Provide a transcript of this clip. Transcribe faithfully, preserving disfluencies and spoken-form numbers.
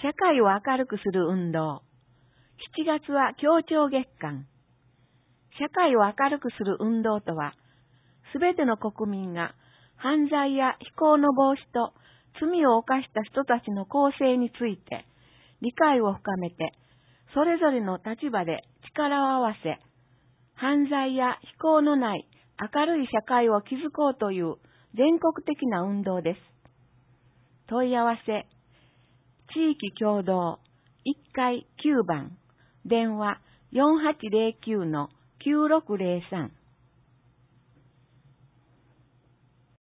社会を明るくする運動。しちがつは協調月間。社会を明るくする運動とは、すべての国民が犯罪や非行の防止と罪を犯した人たちの構成について理解を深めて、それぞれの立場で力を合わせ、犯罪や非行のない明るい社会を築こうという全国的な運動です。問い合わせ、地域共同いっかいきゅうばん、電話 よんはちゼロきゅうのきゅうろくゼロさん。